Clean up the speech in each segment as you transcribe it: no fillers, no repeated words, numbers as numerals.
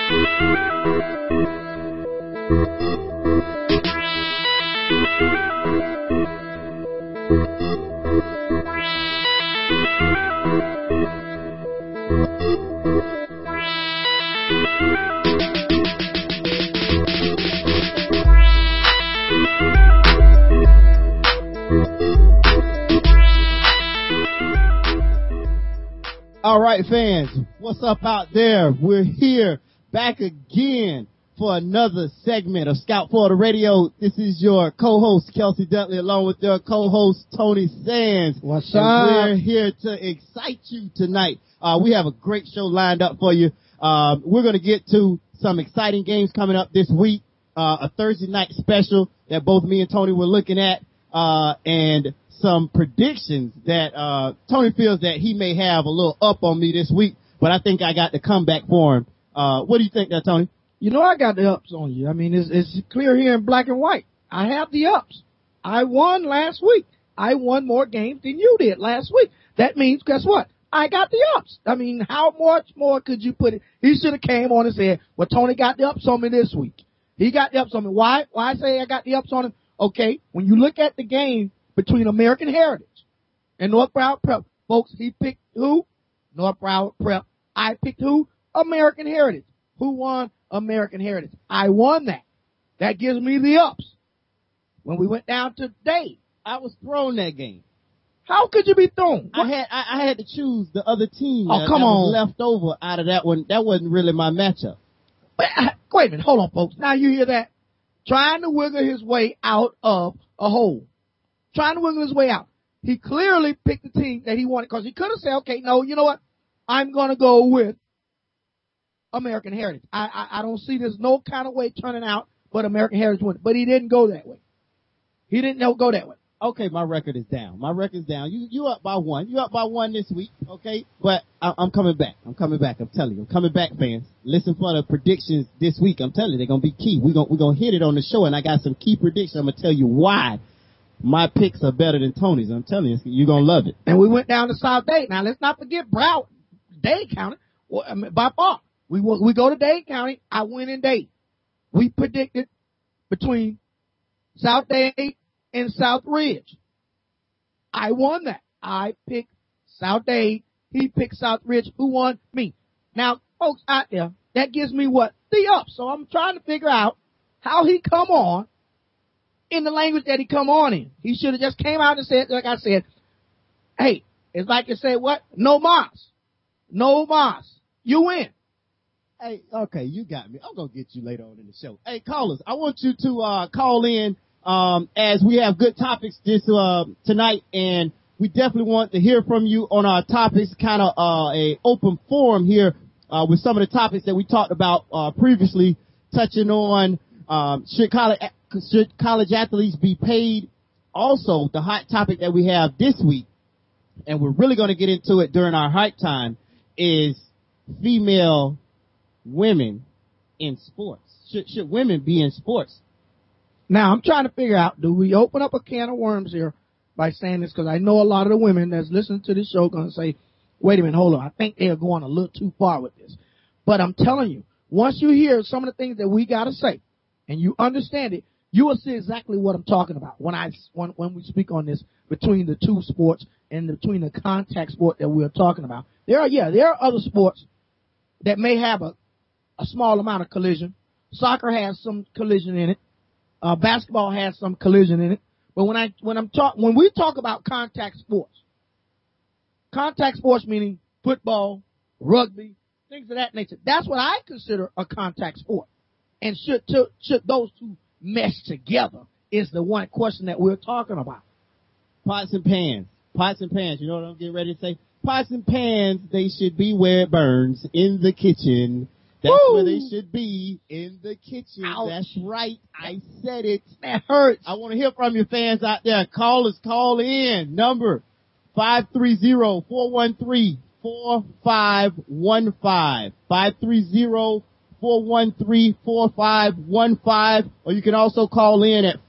All right, fans, what's up out there? We're here back again for another segment of Scout Florida Radio. This is your co-host, Kelsey Dudley, along with your co-host, Tony Sands. What's and up? We're here to excite you tonight. We have a great show lined up for you. We're going to get to some exciting games coming up this week, a Thursday night special that both me and Tony were looking at, and some predictions that Tony feels that he may have a little up on me this week, but I think I got the comeback for him. What do you think there, Tony? You know I got the ups on you. I mean, it's clear here in black and white. I have the ups. I won last week. I won more games than you did last week. That means, guess what? I got the ups. I mean, how much more could you put it? He should have came on and said, well, Tony got the ups on me this week. He got the ups on me. Why I say I got the ups on him? Okay, when you look at the game between American Heritage and North Broward Prep, folks, he picked who? North Broward Prep. I picked who? American Heritage. Who won? American Heritage. I won that. That gives me the ups. When we went down to Dade, I was thrown that game. how could you be thrown? I had to choose the other team. Oh, come that on. was left over out of that one. That wasn't really my matchup. Wait a minute. Hold on, folks. Now you hear that? Trying to wiggle his way out of a hole. Trying to wiggle his way out. He clearly picked the team that he wanted because he could have said, okay, no, you know what? I'm going to go with American Heritage. I don't see there's no kind of way turning out but American Heritage win. But he didn't go that way. He didn't go that way. Okay, my record is down. You up by one. You up by one this week, okay? But I'm coming back. I'm telling you. I'm coming back, fans. Listen for the predictions this week. I'm telling you, they're going to be key. We're going to hit it on the show, and I got some key predictions. I'm going to tell you why my picks are better than Tony's. I'm telling you, you're going to love it. And we went down to South Dade. Now, let's not forget Broward. Dade County, by far. We go to Dade County. I win in Dade. We predicted between South Dade and South Ridge. I won that. I picked South Dade. He picked South Ridge. Who won? Me. Now, folks out there, that gives me what? The up. So I'm trying to figure out how he come on in the language that he come on in. He should have just came out and said, like I said, hey, it's like you say what? No mas. No mas. You win. Hey, okay, you got me. I'm going to get you later on in the show. Hey, callers, I want you to call in as we have good topics this tonight, and we definitely want to hear from you on our topics, kind of a open forum here with some of the topics that we talked about previously, touching on should college athletes be paid? Also, the hot topic that we have this week, and we're really going to get into it during our hype time, is female women in sports. Should women be in sports? Now, I'm trying to figure out, do we open up a can of worms here by saying this? Because I know a lot of the women that's listening to this show are going to say, wait a minute, hold on. I think they're going a little too far with this. But I'm telling you, once you hear some of the things that we got to say and you understand it, you will see exactly what I'm talking about when we speak on this between the two sports and between the contact sport that we're talking about. There are other sports that may have a small amount of collision. Soccer has some collision in it. Basketball has some collision in it. But when we talk about contact sports meaning football, rugby, things of that nature, that's what I consider a contact sport. And should those two mesh together is the one question that we're talking about. Pots and pans. You know what I'm getting ready to say? Pots and pans, they should be where it burns, in the kitchen. That's Woo! where they should be, in the kitchen. Ouch. That's right. I said it. That hurts. I want to hear from you fans out there. Call in. Number 530-413-4515. 530-413-4515. Or you can also call in at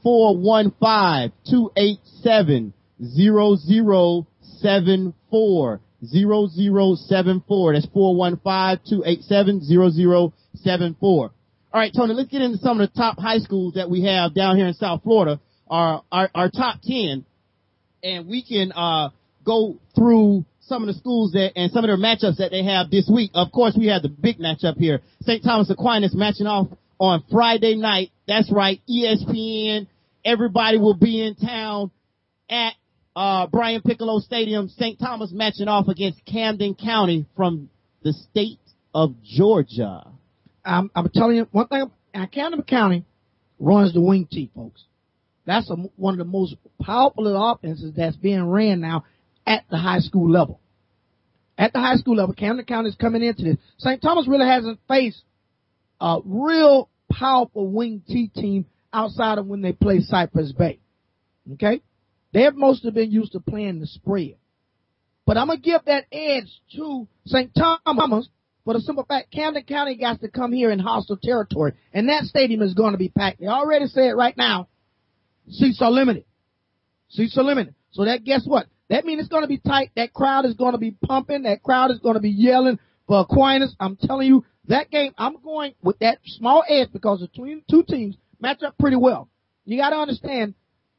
415-287-0074. 0074. That's 415-287-0074. 7-4. All right, Tony, let's get into some of the top high schools that we have down here in South Florida, our top 10, and we can go through some of the schools that and some of their matchups that they have this week. Of course, we have the big matchup here. St. Thomas Aquinas matching off on Friday night. That's right, ESPN. Everybody will be in town at Brian Piccolo Stadium. St. Thomas matching off against Camden County from the state of Georgia. I'm telling you one thing. Camden County runs the wing T, folks. That's one of the most powerful offenses that's being ran now at the high school level. At the high school level, Camden County is coming into this. St. Thomas really hasn't faced a real powerful wing T team outside of when they play Cypress Bay. Okay? They have mostly been used to playing the spread. But I'm going to give that edge to St. Thomas for the simple fact Camden County got to come here in hostile territory. And that stadium is going to be packed. They already said right now, seats are limited. Seats are limited. So that, guess what? That means it's going to be tight. That crowd is going to be pumping. That crowd is going to be yelling for Aquinas. I'm telling you, that game, I'm going with that small edge because the two teams match up pretty well. You got to understand,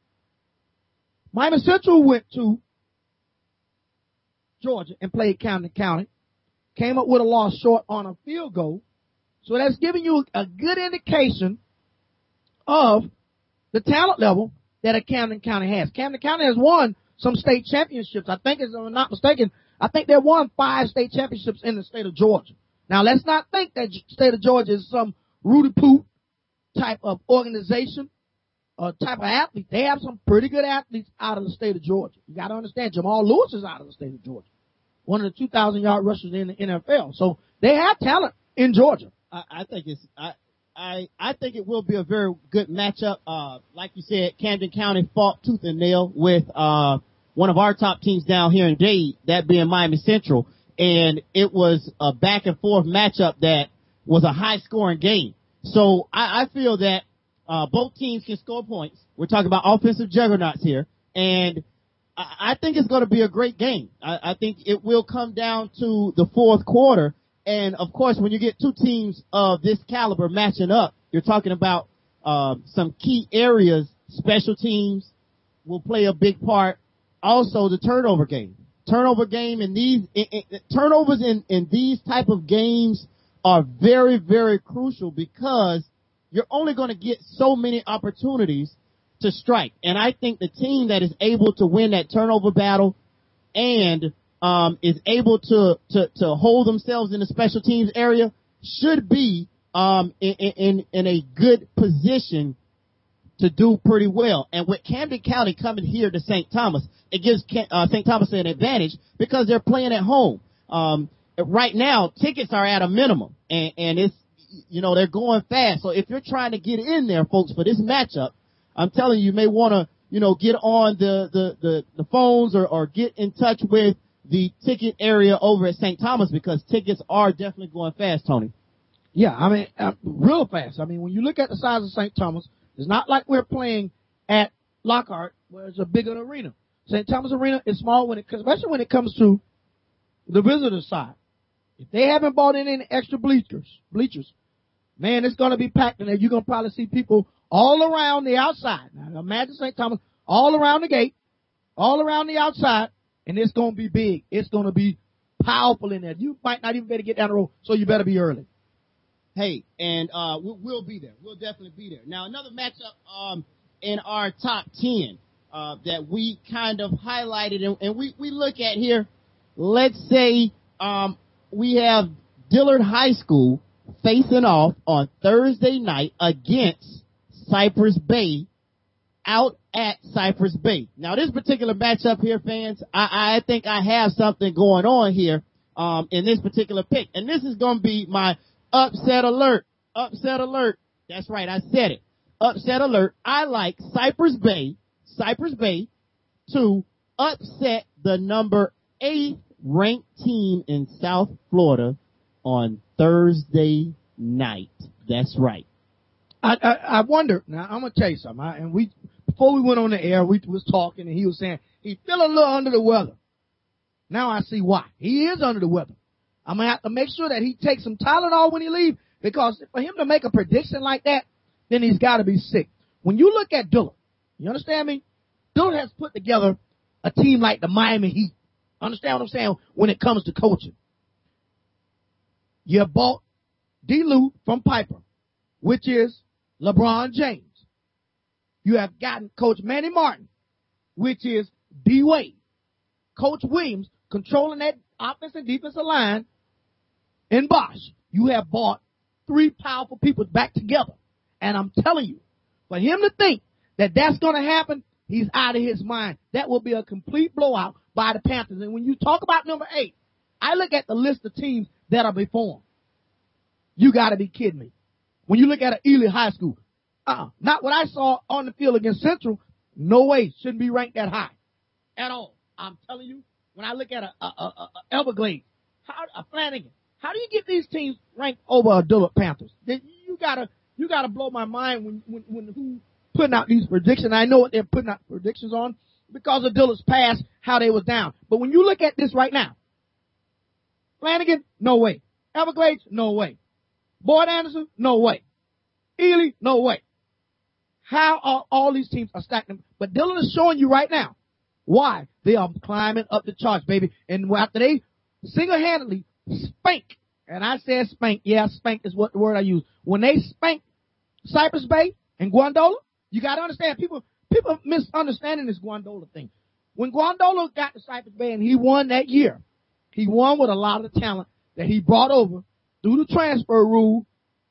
Miami Central went to Georgia and played Camden County, came up with a loss short on a field goal. So that's giving you a good indication of the talent level that a Camden County has. Camden County has won some state championships. I think, if I'm not mistaken, I think they won 5 state championships in the state of Georgia. Now, let's not think that the state of Georgia is some Rudy Poot type of organization or type of athlete. They have some pretty good athletes out of the state of Georgia. You got to understand, Jamal Lewis is out of the state of Georgia, one of the 2,000-yard rushers in the NFL. So they have talent in Georgia. I think it's I think it will be a very good matchup. Like you said, Camden County fought tooth and nail with one of our top teams down here in Dade, that being Miami Central, and it was a back and forth matchup that was a high scoring game. So I feel that both teams can score points. We're talking about offensive juggernauts here, and I think it's going to be a great game. I think it will come down to the fourth quarter. And of course, when you get two teams of this caliber matching up, you're talking about some key areas. Special teams will play a big part. Also, the turnover game. Turnovers in these type of games are very, very crucial because you're only going to get so many opportunities to strike. And I think the team that is able to win that turnover battle and is able to hold themselves in the special teams area should be in a good position to do pretty well. And with Camden County coming here to St. Thomas, it gives St. Thomas an advantage because they're playing at home. Right now, tickets are at a minimum, and it's, they're going fast. So if you're trying to get in there, folks, for this matchup, I'm telling you may want to, get on the phones or get in touch with the ticket area over at St. Thomas because tickets are definitely going fast, Tony. Yeah, I mean, real fast. I mean, when you look at the size of St. Thomas, it's not like we're playing at Lockhart, where it's a bigger arena. St. Thomas Arena is small especially when it comes to the visitor side. If they haven't bought in any extra bleachers, man, it's going to be packed in there. You're going to probably see people all around the outside. Now, imagine St. Thomas all around the gate, all around the outside, and it's going to be big. It's going to be powerful in there. You might not even be able to get down the road, so you better be early. Hey, and we'll be there. We'll definitely be there. Now, another matchup in our top 10 that we kind of highlighted and we look at here. Let's say we have Dillard High School facing off on Thursday night against Cypress Bay out at Cypress Bay. Now, this particular matchup here, fans, I think I have something going on here in this particular pick. And this is going to be my upset alert. Upset alert. That's right, I said it. Upset alert. I like Cypress Bay to upset the number 8 ranked team in South Florida on Thursday night. That's right. I wonder. Now, I'm going to tell you something. Before we went on the air, we was talking, and he was saying he's feeling a little under the weather. Now I see why. He is under the weather. I'm going to have to make sure that he takes some Tylenol when he leaves, Because for him to make a prediction like that, then he's got to be sick. When you look at Dillard, you understand me? Dillard has put together a team like the Miami Heat. Understand what I'm saying when it comes to coaching? You bought D. Lou from Piper, which is LeBron James. You have gotten Coach Manny Martin, which is D. Wade. Coach Williams controlling that offensive and defensive line in Bosh. You have bought 3 powerful people back together. And I'm telling you, for him to think that that's going to happen, he's out of his mind. That will be a complete blowout by the Panthers. And when you talk about number 8, I look at the list of teams that are before him. You got to be kidding me. When you look at Ely High School, not what I saw on the field against Central. No way, shouldn't be ranked that high at all. I'm telling you, when I look at a Everglades, a Flanagan, how do you get these teams ranked over a Dillard Panthers? You gotta blow my mind when who putting out these predictions. I know what they're putting out predictions on because of Dillard's past, how they was down. But when you look at this right now, Flanagan, no way. Everglades, no way. Boyd Anderson, no way. Ely, no way. How are all these teams are stacking? But Dillard is showing you right now why they are climbing up the charts, baby. And after they single-handedly spank, and I said spank, yeah, spank is what the word I use. When they spank Cypress Bay and Guandola, you got to understand, people misunderstanding this Guandola thing. When Guandola got to Cypress Bay and he won that year, he won with a lot of the talent that he brought over through the transfer rule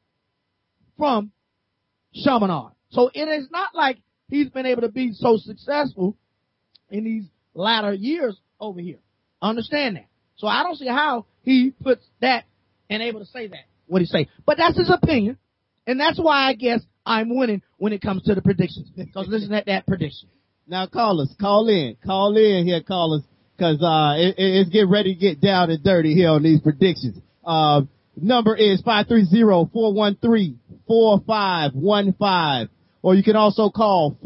from Chaminade. So it is not like he's been able to be so successful in these latter years over here. Understand that. So I don't see how he puts that and able to say that, what he say. But that's his opinion. And that's why I guess I'm winning when it comes to the predictions. Because listen at that prediction. Now callers, call in here, callers, because it's getting ready to get down and dirty here on these predictions. Number is 530-413-4515. Or you can also call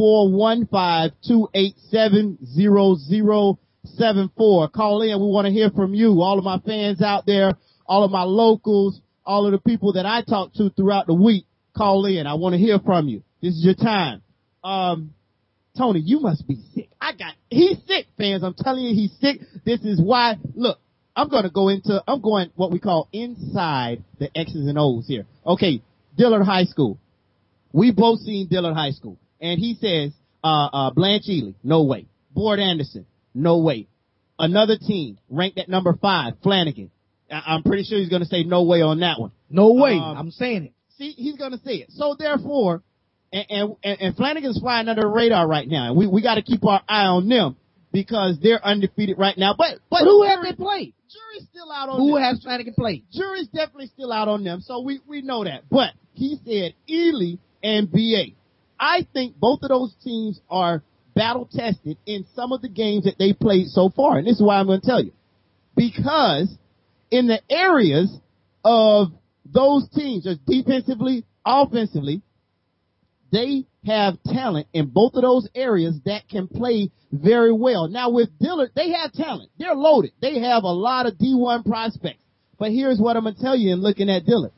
415-287-0074. Call in. We want to hear from you. All of my fans out there, all of my locals, all of the people that I talk to throughout the week, call in. I want to hear from you. This is your time. Tony, you must be sick. He's sick, fans. I'm telling you, he's sick. This is why, look, I'm going what we call inside the X's and O's here. Okay, Dillard High School. We both seen Dillard High School. And he says, Blanche Ely, no way. Boyd Anderson, no way. Another team ranked at number 5, Flanagan. I'm pretty sure he's going to say no way on that one. No way. I'm saying it. See, he's going to say it. So therefore, and Flanagan's flying under the radar right now. And we got to keep our eye on them because they're undefeated right now. But who have they played? Jury's still out on them. Who has Flanagan played? Jury's definitely still out on them. So we know that. But he said Ely and BA. I think both of those teams are battle tested in some of the games that they played so far. And this is why I'm going to tell you. Because in the areas of those teams, just defensively, offensively, they have talent in both of those areas that can play very well. Now with Dillard, they have talent. They're loaded. They have a lot of D1 prospects. But here's what I'm going to tell you in looking at Dillard.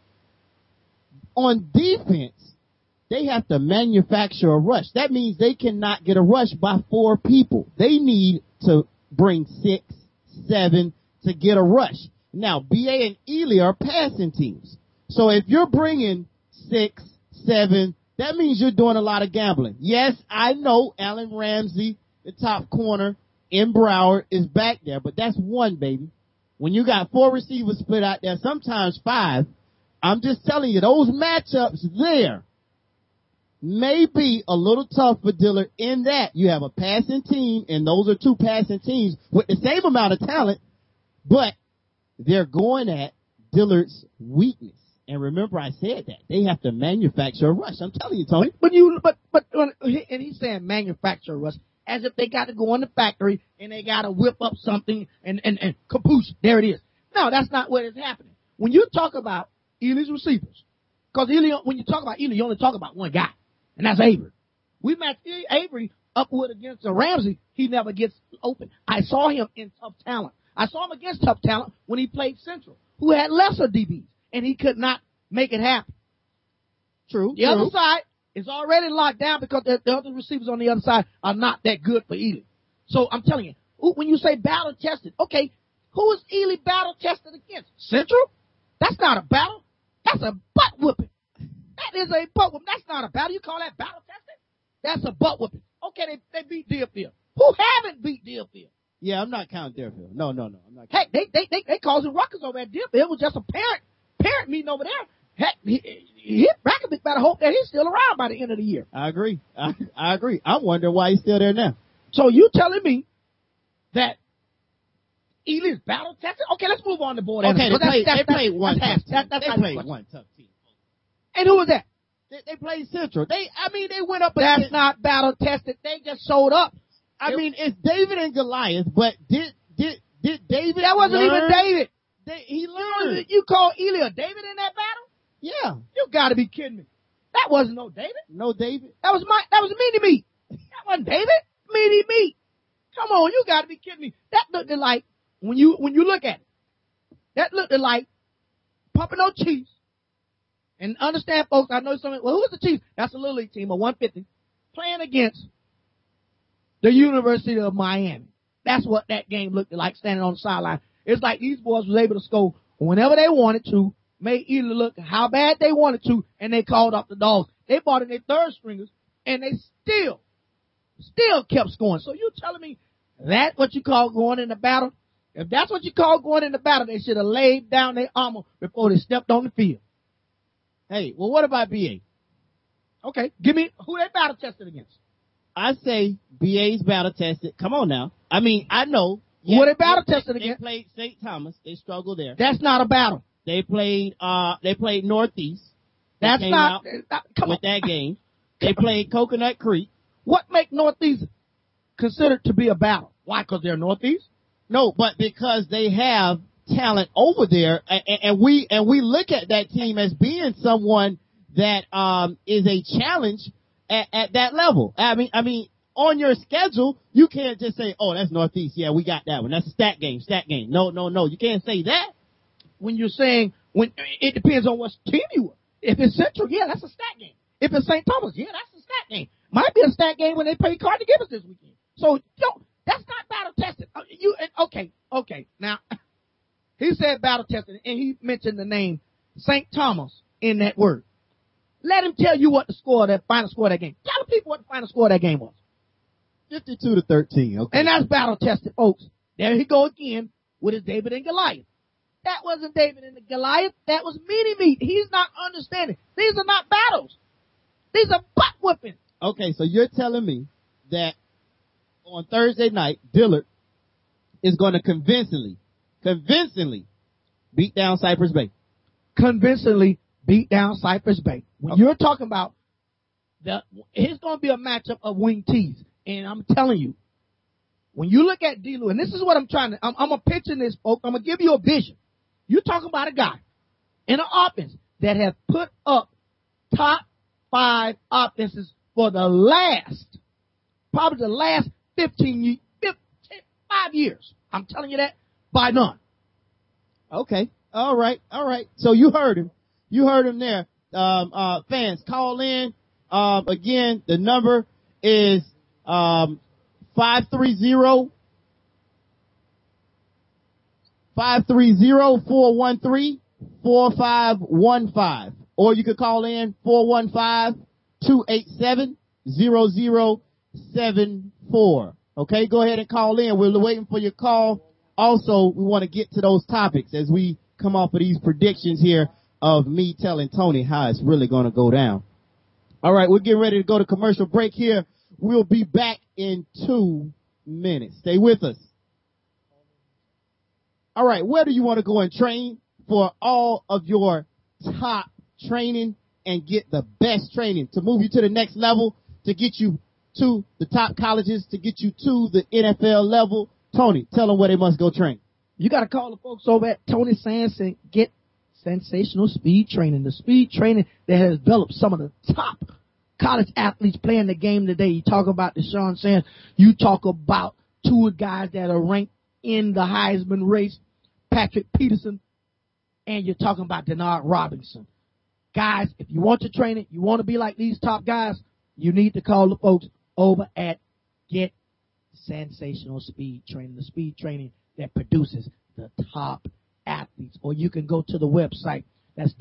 On defense, they have to manufacture a rush. That means they cannot get a rush by 4 people. They need to bring 6, 7 to get a rush. Now, BA and Ely are passing teams. So if you're bringing 6, 7, that means you're doing a lot of gambling. Yes, I know Allen Ramsey, the top corner in Broward, is back there, but that's 1, baby. When you got 4 receivers split out there, sometimes 5, I'm just telling you, those matchups there may be a little tough for Dillard in that you have a passing team, and those are 2 passing teams with the same amount of talent, but they're going at Dillard's weakness. And remember I said that. They have to manufacture a rush. I'm telling you, Tony. But and he's saying manufacture a rush as if they got to go in the factory and they got to whip up something and caboose, there it is. No, that's not what is happening. When you talk about Ely's receivers, because when you talk about Ely, you only talk about one guy, and that's Avery. We matched Avery upward against Ramsey. He never gets open. I saw him in Tough Talent. I saw him against Tough Talent when he played Central, who had lesser DBs, and he could not make it happen. True. The other side is already locked down because the other receivers on the other side are not that good for Ely. So I'm telling you, when you say battle tested, okay, who is Ely battle tested against? Central? That's not a battle. That's a butt whooping. That is a butt whooping. That's not a battle. You call that battle tested? That's a butt whooping. Okay, they beat Deerfield. Who haven't beat Deerfield? Yeah, I'm not counting Deerfield. No, I'm not. Heck, they causing ruckus over at Deerfield. It was just a parent meeting over there. Heck, Rackabick better hope that he's still around by the end of the year. I agree. I agree. I'm wondering why he's still there now. So you telling me that Ely's battle tested? Okay, let's move on to board. Okay, they played one tough team. They played one tough team. And who was that? They played Central. They went up. That's not battle tested. They just showed up. I mean, it's David and Goliath, but did David? That wasn't even David. He learned. You call Ely a David in that battle? Yeah. You got to be kidding me. That wasn't no David. No David. That was Meanie Meat. That wasn't David. Meanie Meat. Come on, you got to be kidding me. That looked like when you look at it, that looked like Pompano Chiefs. And understand, folks, I know some. Well, who's the Chiefs? That's a little league team of 150 playing against the University of Miami. That's what that game looked like standing on the sideline. It's like these boys was able to score whenever they wanted to, made Ely look how bad they wanted to, and they called off the dogs. They brought in their third stringers, and they still kept scoring. So you telling me that's what you call going in the battle? If that's what you call going in the battle, they should have laid down their armor before they stepped on the field. Hey, well, what about BA? Okay, give me who they battle tested against. I say BA's battle tested. Come on now. I mean, I know. Who are they battle tested against? They played St. Thomas. They struggled there. That's not a battle. They played Northeast. That's not come with on. that game. They played Coconut Creek. What make Northeast considered to be a battle? Why? Because they're Northeast? No, but because they have talent over there, and we look at that team as being someone that is a challenge at that level. I mean, on your schedule, you can't just say, "Oh, that's Northeast. Yeah, we got that one. That's a stat game. No. You can't say that. When you're saying it depends on what team you are. If it's Central, yeah, that's a stat game. If it's St. Thomas, yeah, that's a stat game. Might be a stat game when they play Carter Gibbons this weekend. So that's not battle tested. Okay. Now he said battle tested, and he mentioned the name St. Thomas in that word. Let him tell you what the final score of that game. Tell the people what the final score of that game was. 52-13. Okay. And that's battle tested, folks. There he go again with his David and Goliath. That wasn't David and Goliath. That was Meanie Meat. He's not understanding. These are not battles. These are butt whipping. Okay, so you're telling me that on Thursday night, Dillard is going to convincingly beat down Cypress Bay. Convincingly beat down Cypress Bay. When you're talking about it's going to be a matchup of wing tees. And I'm telling you, when you look at D-Lou, and this is what I'm pitching this, folks. I'm going to give you a vision. You're talking about a guy in an offense that has put up top 5 offenses for probably the last 5 years. I'm telling you that by none. Okay. All right. So you heard him. There. Fans, call in. Again, the number is 530-413-4515. Or you could call in 415-287-0074. Okay, go ahead and call in. We're waiting for your call. Also, we want to get to those topics as we come off of these predictions here of me telling Tony how it's really going to go down. All right, we're getting ready to go to commercial break here. We'll be back in 2 minutes. Stay with us. All right, where do you want to go and train for all of your top training and get the best training to move you to the next level, to get you to the top colleges, to get you to the NFL level? Tony, tell them where they must go train. You got to call the folks over at Tony Sands and get sensational speed training. The speed training that has developed some of the top college athletes playing the game today. You talk about Deshaun Sands. You talk about 2 guys that are ranked in the Heisman race, Patrick Peterson, and you're talking about Denard Robinson. Guys, if you want to train it, you want to be like these top guys, you need to call the folks over at Get Sensational Speed Training, the speed training that produces the top athletes. Or you can go to the website. That's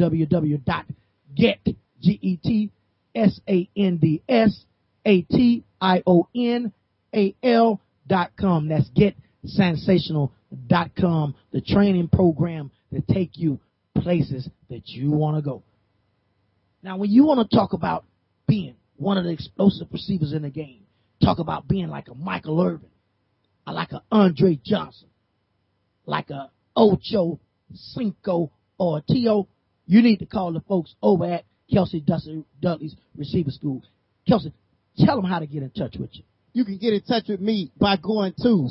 www.getsensational.com. That's getsensational.com, the training program that take you places that you want to go. Now, when you want to talk about being one of the explosive receivers in the game, talk about being like a Michael Irvin, or like a Andre Johnson, like a Ocho Cinco or T.O., you need to call the folks over at Kelsey Dudley's Receiver School. Kelsey, tell them how to get in touch with you. You can get in touch with me by going to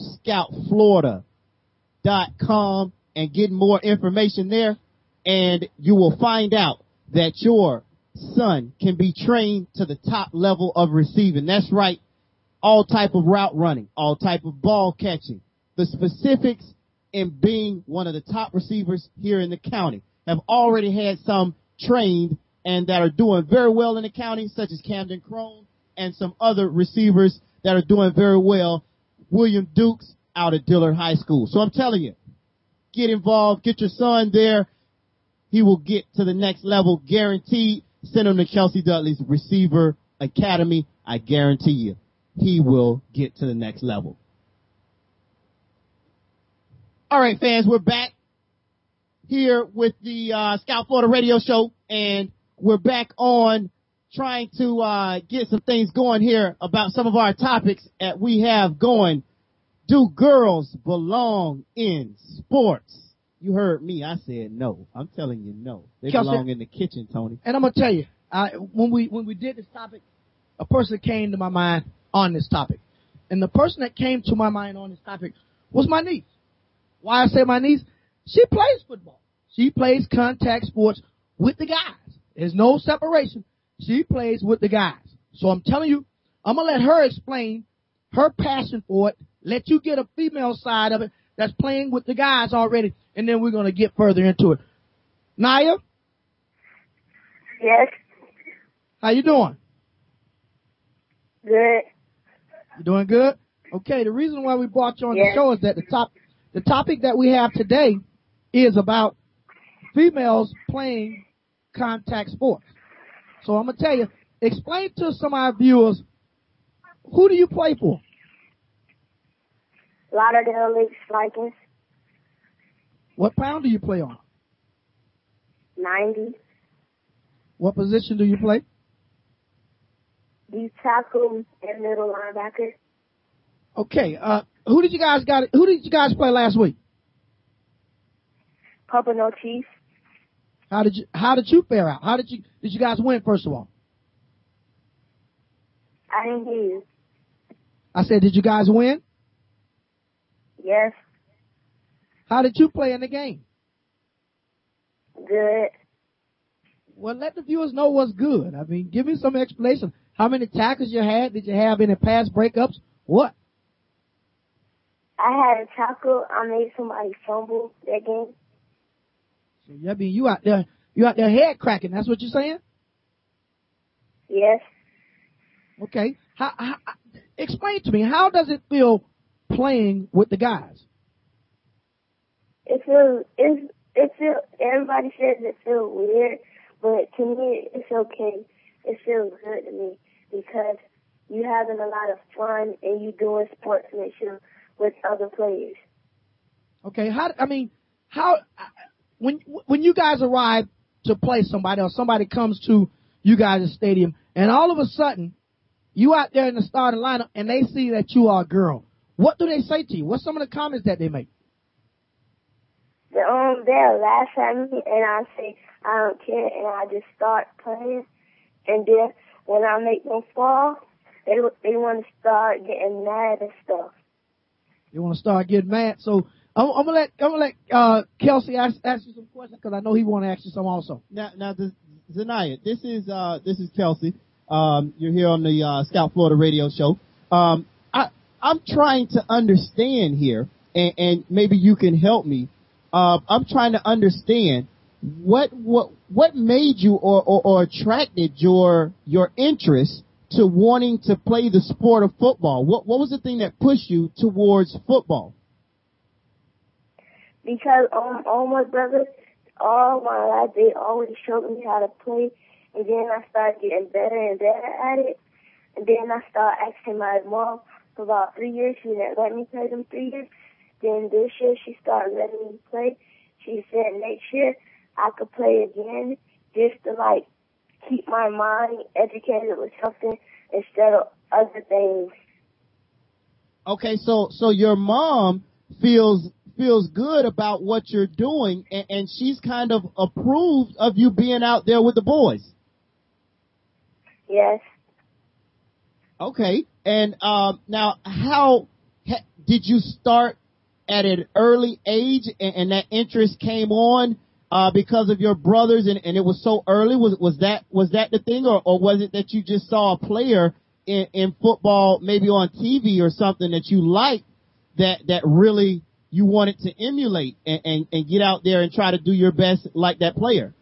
scoutflorida.com and getting more information there, and you will find out that your son can be trained to the top level of receiving. That's right. All type of route running, all type of ball catching. The specifics in being one of the top receivers here in the county. Have already had some trained and that are doing very well in the county, such as Camden Crone and some other receivers that are doing very well. William Dukes out at Dillard High School. So I'm telling you, get involved, get your son there. He will get to the next level, guaranteed. Send him to Kelsey Dudley's Receiver Academy. I guarantee you, he will get to the next level. All right, fans, we're back here with the Scout Florida radio show, and we're back on trying to get some things going here about some of our topics that we have going. Do girls belong in sports? You heard me. I said no. I'm telling you no. They belong in the kitchen, Tony. And I'm going to tell you, when we did this topic, a person came to my mind on this topic. And the person that came to my mind on this topic was my niece. Why I say my niece? She plays football. She plays contact sports with the guys. There's no separation. She plays with the guys. So I'm telling you, I'm going to let her explain her passion for it, let you get a female side of it that's playing with the guys already, and then we're going to get further into it. Naya? Yes. How you doing? Good. You doing good? Okay, the reason why we brought you on the show is that the topic that we have today is about females playing contact sports. So I'm going to tell you, explain to some of our viewers, who do you play for? Lauderdale Lakes Vikings. What pound do you play on? 90. What position do you play? Deep tackle and middle linebacker. Okay, who did you guys play last week? Pompano Chiefs. How did you fare out? Did you guys win, first of all? I didn't hear you. I said, did you guys win? Yes. How did you play in the game? Good. Well, let the viewers know what's good. I mean, give me some explanation. How many tackles you had? Did you have any pass breakups? What? I had a tackle. I made somebody fumble that game. So, I mean, you out there head cracking. That's what you're saying? Yes. Okay. How explain to me, how does it feel playing with the guys? Everybody says it feels weird, but to me, it's okay. It feels good to me because you're having a lot of fun and you're doing sportsmanship with other players. Okay. When you guys arrive to play somebody or somebody comes to you guys' stadium and all of a sudden you out there in the starting lineup and they see that you are a girl, what do they say to you? What's some of the comments that they make? They'll laugh at me and I say, I don't care, and I just start playing. And then when I make them fall, they want to start getting mad and stuff. They want to start getting mad. So I'm gonna let Kelsey ask you some questions because I know he want to ask you some also. Now, Zanaya, this is Kelsey. You're here on the Scout Florida radio show. I'm trying to understand here, and maybe you can help me. I'm trying to understand what made you or attracted your interest to wanting to play the sport of football? What was the thing that pushed you towards football? Because all my brothers, all my life, they always showed me how to play, and then I started getting better and better at it, and then I started asking my mom for about 3 years. She didn't let me play them 3 years. Then this year she started letting me play. She said next year I could play again, just to like keep my mind educated with something instead of other things. Okay, so your mom feels good about what you're doing, and she's kind of approved of you being out there with the boys. Yes. Okay, and now did you start at an early age, and that interest came on because of your brothers, and it was so early? Was that the thing, or was it that you just saw a player in football, maybe on TV or something that you liked, that really you wanted to emulate and get out there and try to do your best like that player?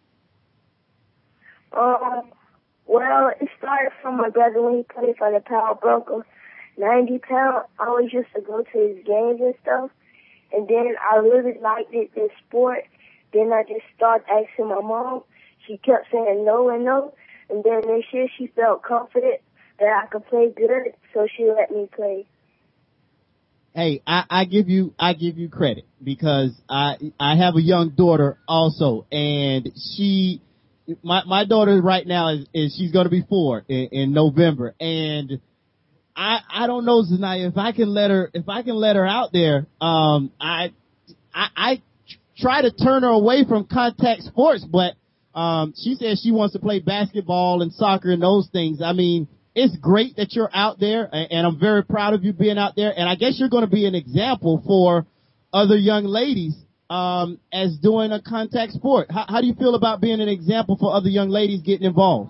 Well, it started from my brother when he played for the Power Broncos, 90 pound. I always used to go to his games and stuff, and then I really liked this sport. Then I just started asking my mom. She kept saying no and no, and then this year she felt confident that I could play good, so she let me play. Hey, I give you credit, because I have a young daughter also, and my daughter right now is she's going to be 4 in November, and I don't know, Zanaya, if I can let her out there. I try to turn her away from contact sports, but she says she wants to play basketball and soccer and those things. I mean, it's great that you're out there, and I'm very proud of you being out there. And I guess you're going to be an example for other young ladies as doing a contact sport. How do you feel about being an example for other young ladies getting involved?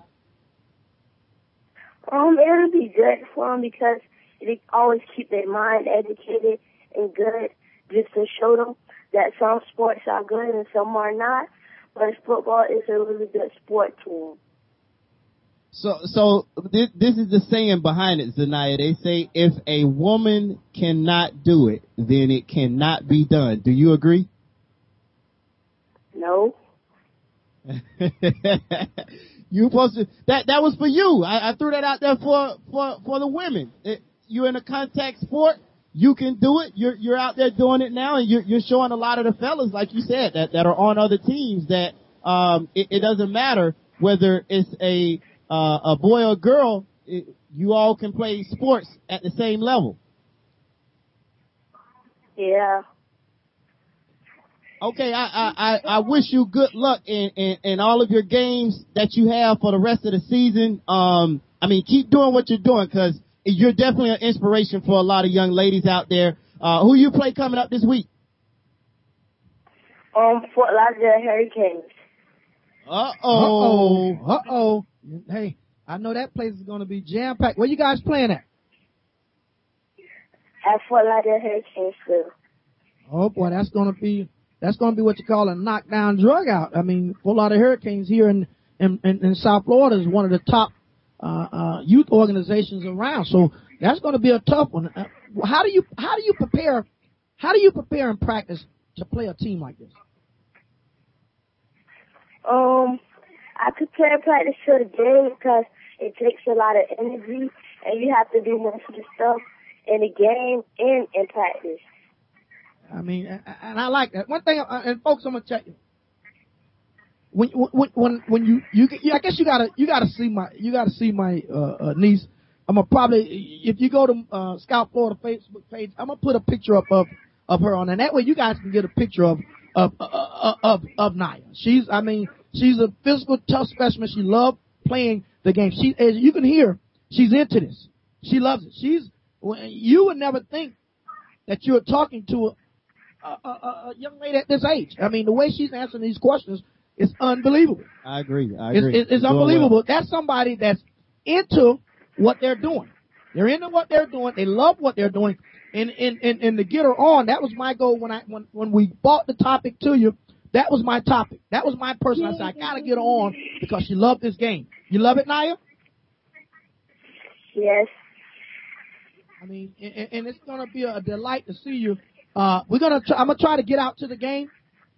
It'll be good for them because it always keep their mind educated and good, just to show them that some sports are good and some are not. But football is a really good sport to them. So this is the saying behind it, Zanaya. They say if a woman cannot do it, then it cannot be done. Do you agree? No. You supposed to, that was for you. I threw that out there for the women. You're in a contact sport. You can do it. You're out there doing it now, and you're showing a lot of the fellas, like you said, that are on other teams, that it doesn't matter whether it's a boy or girl. You all can play sports at the same level. Yeah. Okay, I wish you good luck in all of your games that you have for the rest of the season. I mean, keep doing what you're doing, because you're definitely an inspiration for a lot of young ladies out there. Who you play coming up this week? Fort Lauderdale Hurricanes. Uh-oh. Hey, I know that place is going to be jam-packed. Where you guys playing at? At Fort Lauderdale Hurricanes too. Oh boy, that's going to be what you call a knockdown drug out. I mean, Fort Lauderdale Hurricanes here in South Florida is one of the top youth organizations around. So that's going to be a tough one. How do you prepare and practice to play a team like this? I prepare and practice for the game because it takes a lot of energy, and you have to do most of the stuff in the game and in practice. I mean, and I like that. One thing, and folks, I'm gonna tell you, when you I guess you gotta see my niece. I'm gonna probably, if you go to Scout Florida Facebook page, I'm gonna put a picture up of her on, and that way you guys can get a picture of Naya. She's a physical tough specimen. She loves playing the game. She, as you can hear, she's into this. She loves it. You would never think that you're talking to a young lady at this age. I mean, the way she's answering these questions is unbelievable. I agree. It's unbelievable. Well. That's somebody that's into what they're doing. They're into what they're doing. They love what they're doing. And to get her on, that was my goal when we brought the topic to you, That was my topic. That was my person. I said, I got to get her on because she loved this game. You love it, Naya? Yes. I mean, and it's going to be a delight to see you. I'm going to try to get out to the game.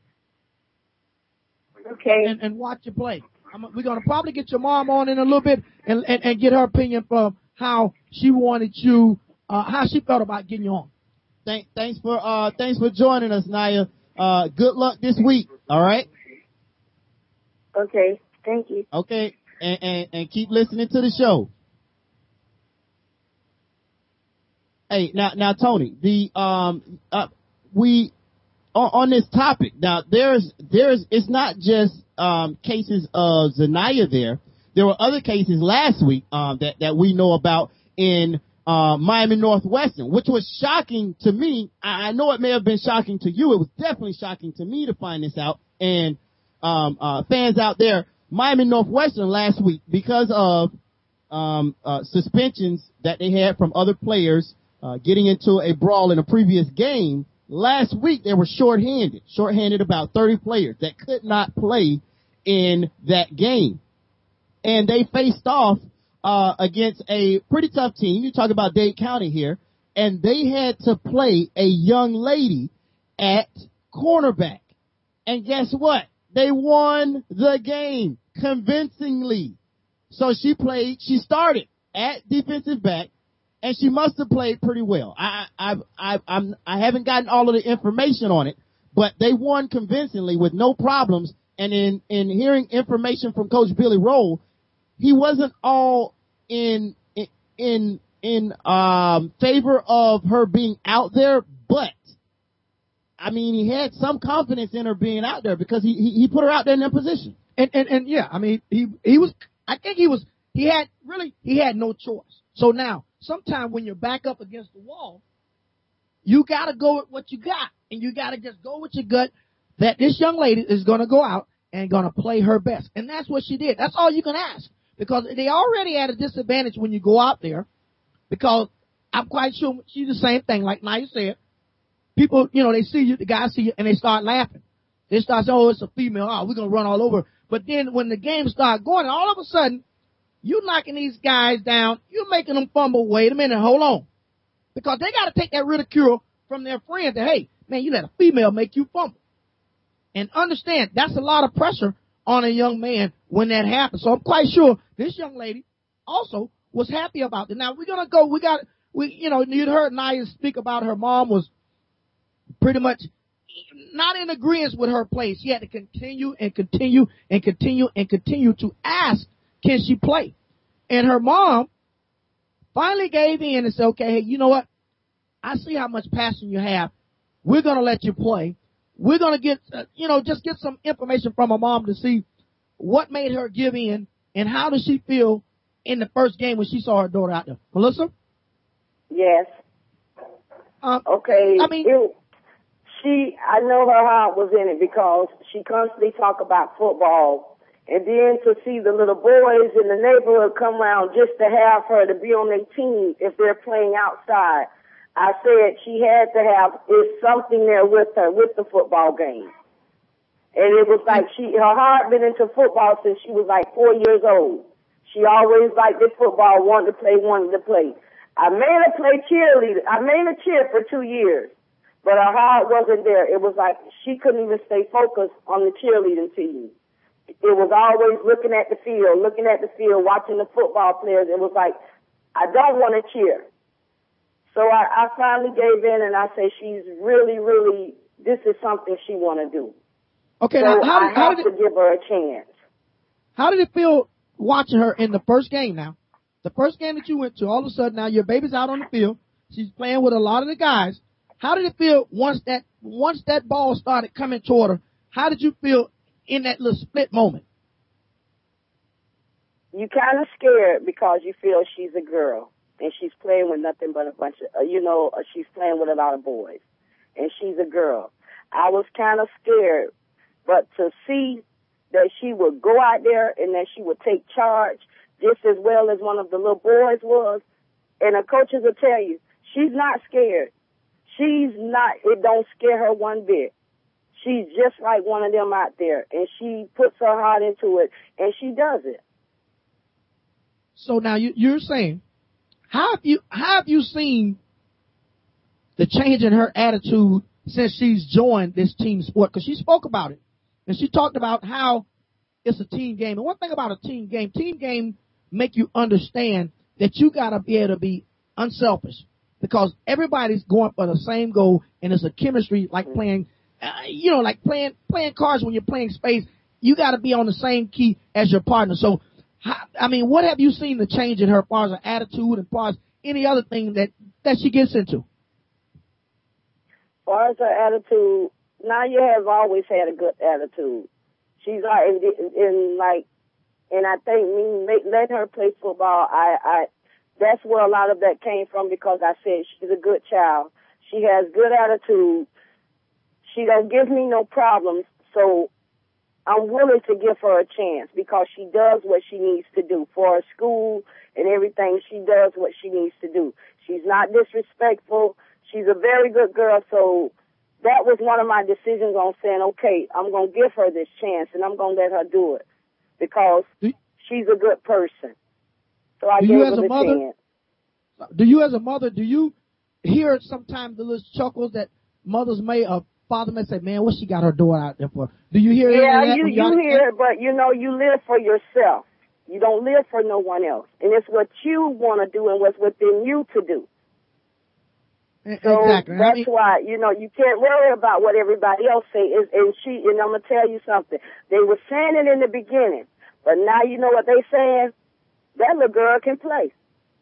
Okay. And watch you play. We're going to probably get your mom on in a little bit and get her opinion from how she wanted you, how she felt about getting you on. Thanks for joining us, Naya. Good luck this week. All right. Okay. Thank you. Okay. And keep listening to the show. Hey, now, Tony, we on this topic. Now, it's not just, cases of Zanaya there. There were other cases last week, that we know about in, Miami Northwestern, which was shocking to me. I know it may have been shocking to you. It was definitely shocking to me to find this out. And, fans out there, Miami Northwestern last week, because of, suspensions that they had from other players, getting into a brawl in a previous game. Last week they were shorthanded about 30 players that could not play in that game. And they faced off, against a pretty tough team. You talk about Dade County here, and they had to play a young lady at cornerback. And guess what? They won the game convincingly. So she started at defensive back, and she must have played pretty well. I haven't gotten all of the information on it, but they won convincingly with no problems. And in hearing information from Coach Billy Roll, he wasn't all in favor of her being out there, but I mean, he had some confidence in her being out there because he put her out there in that position. And yeah, I mean, he had no choice. So now, sometimes when you're back up against the wall, you gotta go with what you got, and you gotta just go with your gut that this young lady is gonna go out and gonna play her best. And that's what she did. That's all you can ask. Because they already at a disadvantage when you go out there, because I'm quite sure she's the same thing, like Naya said. People, they see you, the guys see you, and they start laughing. They start saying, oh, it's a female, we're going to run all over. But then when the game starts going, all of a sudden, you're knocking these guys down, you're making them fumble. Wait a minute, hold on. Because they got to take that ridicule from their friends that, hey, man, you let a female make you fumble. And understand, that's a lot of pressure on a young man when that happens. So I'm quite sure this young lady also was happy about it. Now we're going to go, you'd heard Naya speak about her mom was pretty much not in agreement with her play. She had to continue to ask, can she play? And her mom finally gave in and said, okay, hey, you know what? I see how much passion you have. We're going to let you play. We're going to get, just get some information from her mom to see what made her give in and how does she feel in the first game when she saw her daughter out there. Melissa? Yes. Okay. I mean, I know her heart was in it because she constantly talk about football, and then to see the little boys in the neighborhood come around just to have her to be on their team if they're playing outside. I said she had to have something there with her with the football game. And it was like her heart been into football since she was like 4 years old. She always liked the football, wanted to play. I made her play cheerleader. I made her cheer for 2 years, but her heart wasn't there. It was like she couldn't even stay focused on the cheerleading team. It was always looking at the field, watching the football players. It was like, I don't want to cheer. So I finally gave in, and I say she's really, really, this is something she want to do. Okay, so now I have to give her a chance. How did it feel watching her in the first game now? The first game that you went to, all of a sudden now your baby's out on the field. She's playing with a lot of the guys. How did it feel once that ball started coming toward her? How did you feel in that little split moment? You kind of scared because you feel she's a girl. And she's playing with nothing but a bunch of, she's playing with a lot of boys. And she's a girl. I was kind of scared. But to see that she would go out there and that she would take charge just as well as one of the little boys was, and the coaches will tell you, she's not scared. It don't scare her one bit. She's just like one of them out there, and she puts her heart into it, and she does it. So now you're saying, how have you seen the change in her attitude since she's joined this team sport? Because she spoke about it, and she talked about how it's a team game. And one thing about a team game make you understand that you got to be able to be unselfish, because everybody's going for the same goal, and it's a chemistry like playing, like playing cards when you're playing space. You got to be on the same key as your partner. So, what have you seen the change in her as far as her attitude and as far as any other thing that she gets into? As far as her attitude, Naya has always had a good attitude. She's and I think letting her play football, that's where a lot of that came from, because I said she's a good child. She has good attitude. She don't give me no problems, so I'm willing to give her a chance, because she does what she needs to do for her school and everything. She does what she needs to do. She's not disrespectful. She's a very good girl, so that was one of my decisions on saying, okay, I'm going to give her this chance, and I'm going to let her do it, because she's a good person. So I gave her the chance. Do you as a mother, do you hear sometimes the little chuckles that mothers may, or father may say, man, what she got her door out there for? Do you hear that? Yeah, you hear it, but you live for yourself. You don't live for no one else. And it's what you want to do and what's within you to do. So exactly. That's why, you can't worry about what everybody else say. And I'm going to tell you something. They were saying it in the beginning, but now you know what they saying? That little girl can play.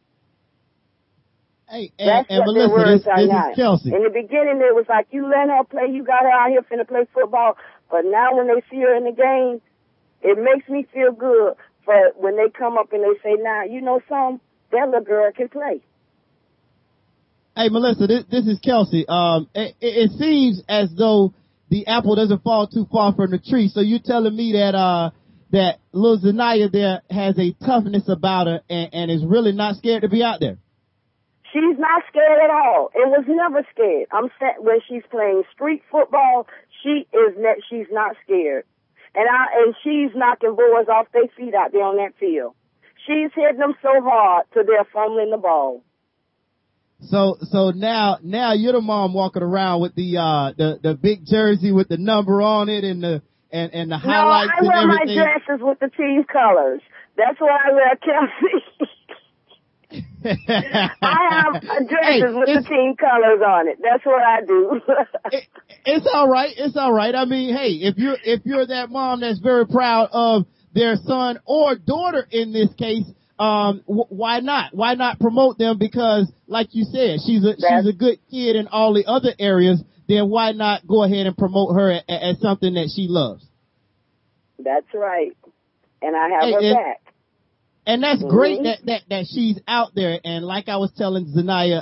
Hey, that's and what Melissa, their words are this now. is Kelsey. In the beginning, it was like, you let her play, you got her out here finna play football. But now when they see her in the game, it makes me feel good for when they come up and they say, now, you know something? That little girl can play. Hey, Melissa, this is Kelsey. It seems as though the apple doesn't fall too far from the tree. So you're telling me that little Zanaya there has a toughness about her and is really not scared to be out there? She's not scared at all, and was never scared. When she's playing street football, she's not scared. And she's knocking boys off their feet out there on that field. She's hitting them so hard till they're fumbling the ball. So now you're the mom walking around with the big jersey with the number on it and the highlights and everything. No, I wear my dresses with the team colors. That's what I wear, Kelsey. I have dresses with the team colors on it. That's what I do. It's all right. It's all right. I mean, hey, if you're that mom that's very proud of their son or daughter in this case, why not? Why not promote them? Because, like you said, she's a good kid in all the other areas. Then why not go ahead and promote her as something that she loves? That's right. And I have her back. And that's great that she's out there. And like I was telling Zanaya,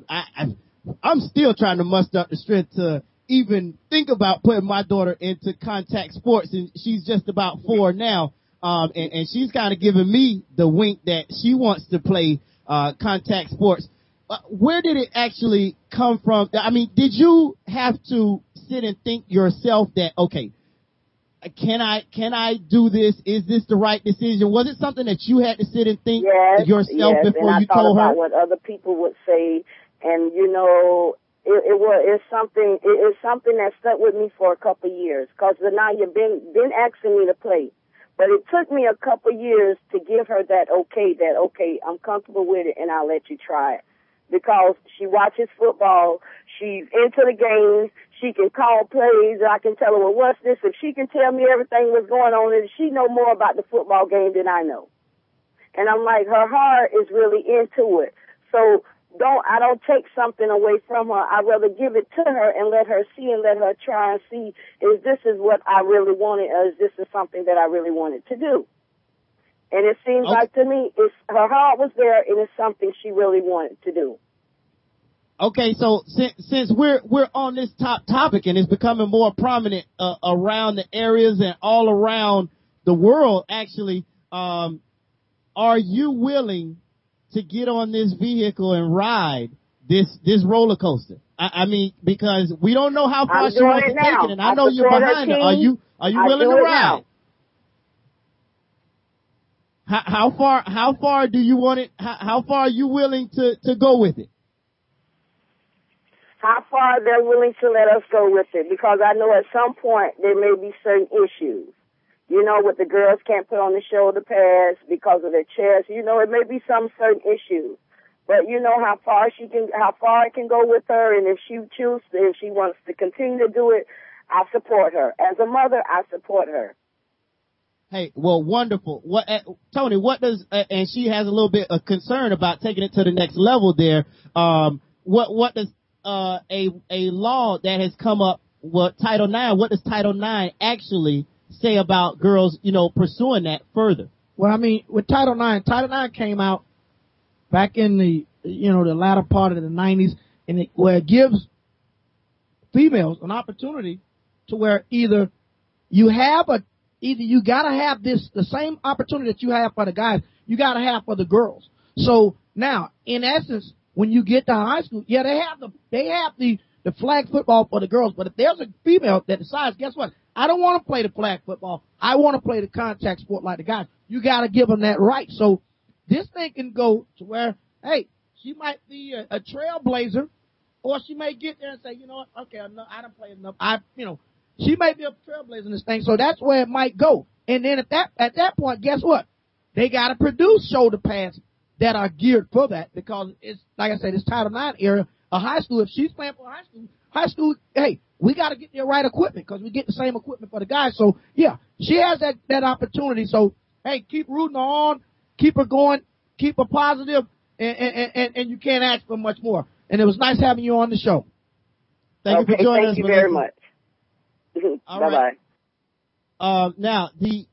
I'm still trying to muster up the strength to even think about putting my daughter into contact sports, and she's just about 4 now. And she's kind of giving me the wink that she wants to play contact sports. Where did it actually come from? I mean, did you have to sit and think yourself that, okay, can I do this? Is this the right decision? Was it something that you had to sit and think yourself before you told her? Yes, and I thought about what other people would say, and it's something that stuck with me for a couple of years, because now you've been asking me to play. But it took me a couple of years to give her that okay, I'm comfortable with it and I'll let you try it. Because she watches football, she's into the games, she can call plays, I can tell her, well, what's this? If she can tell me everything that's going on, and she know more about the football game than I know. And I'm like, her heart is really into it. So I don't take something away from her. I'd rather give it to her and let her see and let her try and see, is this is what I really wanted, or is this is something that I really wanted to do? And it seems like to me, her heart was there, and it's something she really wanted to do. Okay, so since we're on this topic and it's becoming more prominent around the areas and all around the world, actually, are you willing to get on this vehicle and ride this roller coaster? I mean, because we don't know how far I'm she doing wants it to take now. it, and I I know you're support her behind her. team. Are you I willing do to it ride? now. How far do you want it? How far are you willing to go with it? How far they're willing to let us go with it, because I know at some point there may be certain issues. You know, what the girls can't put on the shoulder pads because of their chest. You know, it may be some certain issues. But you know how far I can go with her, and if she wants to continue to do it, I support her. As a mother, I support her. Hey, well, wonderful. Tony, what does, and she has a little bit of concern about taking it to the next level there. What does, a law that has come up, Title IX, what does Title IX actually say about girls, pursuing that further? Well, I mean, with Title IX came out back in the latter part of the 90s, and where it gives females an opportunity to where either you gotta have the same opportunity that you have for the guys, you gotta have for the girls. So now, in essence, when you get to high school, yeah, they have the flag football for the girls, but if there's a female that decides, guess what? I don't want to play the flag football. I want to play the contact sport like the guys. You gotta give them that right. So this thing can go to where, hey, she might be a trailblazer, or she may get there and say, you know what, okay, I don't play enough. She may be a trailblazer in this thing, so that's where it might go. And then at that point, guess what? They gotta produce shoulder pads that are geared for that, because it's, like I said, it's Title IX area. A high school, if she's playing for high school, hey, we gotta get the right equipment, because we get the same equipment for the guys. So yeah, she has that opportunity. So hey, keep rooting her on, keep her going, keep her positive, and you can't ask for much more. And it was nice having you on the show. Thank you for joining us. Thank you very much. Bye-bye. Right. Now,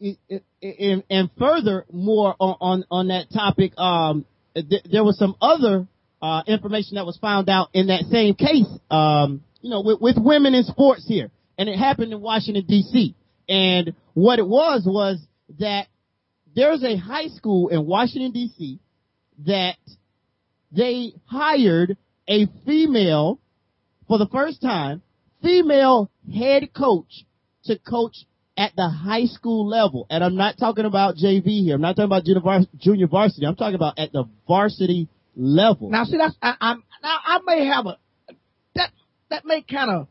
and further more on that topic, there was some other information that was found out in that same case, with women in sports here, and it happened in Washington D.C. And what it was that there's a high school in Washington D.C. that they hired a female, for the first time, female head coach to coach at the high school level. And I'm not talking about JV here. I'm not talking about junior varsity. I'm talking about at the varsity level. Now, see, I may have that may kind of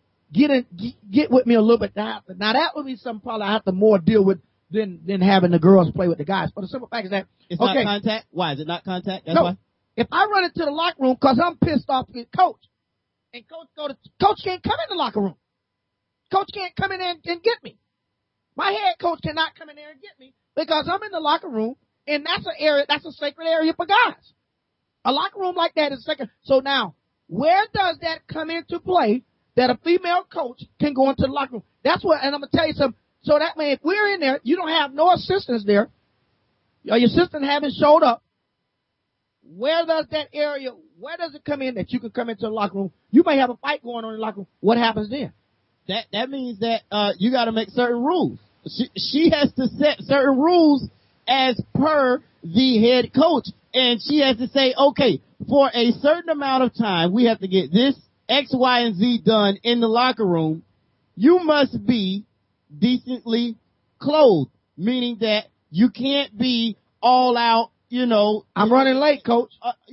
get with me a little bit. Now that would be something probably I have to more deal with than having the girls play with the guys. But the simple fact is that it's not contact. Why is it not contact? That's why. If I run into the locker room because I'm pissed off with coach, and coach can't come in the locker room. Coach can't come in there and get me. My head coach cannot come in there and get me because I'm in the locker room, and that's a sacred area for guys. A locker room like that is sacred. So now, where does that come into play that a female coach can go into the locker room? That's what, and I'm going to tell you something. So that means if we're in there, you don't have no assistants there, or your assistant haven't showed up. Where does it come in that you can come into the locker room? You may have a fight going on in the locker room. What happens then? That means that you got to make certain rules. She has to set certain rules as per the head coach, and she has to say, okay, for a certain amount of time, we have to get this X, Y, and Z done in the locker room. You must be decently clothed, meaning that you can't be all out. I'm running late, coach.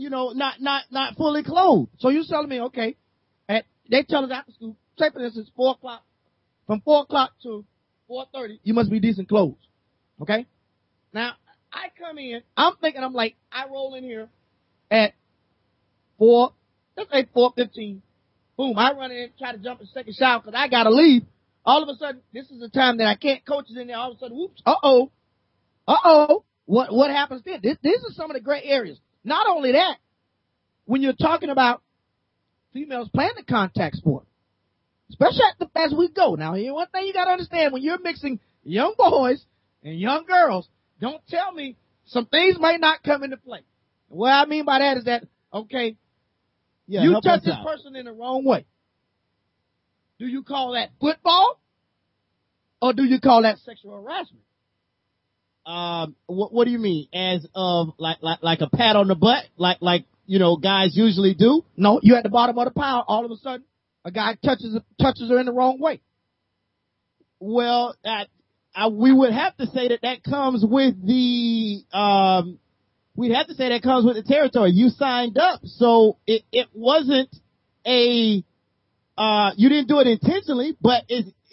Not fully clothed. So you're telling me, okay, they tell us after school, say for instance, 4 o'clock, from 4 o'clock to 4:30, you must be decent clothes. Okay? Now, I come in, I'm thinking I'm late. I roll in here at 4:15. Boom, I run in, try to jump in the second shower because I got to leave. All of a sudden, this is the time that I can't, coach is in there. All of a sudden, whoops, uh-oh. What happens then? These are some of the gray areas. Not only that, when you're talking about females playing the contact sport, especially as we go. Now, one thing you got to understand, when you're mixing young boys and young girls, don't tell me some things might not come into play. What I mean by that is that, okay, you touch this person in the wrong way. Do you call that football? Or do you call that sexual harassment? What do you mean? As of like a pat on the butt? Like guys usually do. No, you're at the bottom of the pile. All of a sudden, a guy touches her in the wrong way. Well, we would have to say that comes with the, we'd have to say that comes with the territory. You signed up, so it wasn't you didn't do it intentionally, but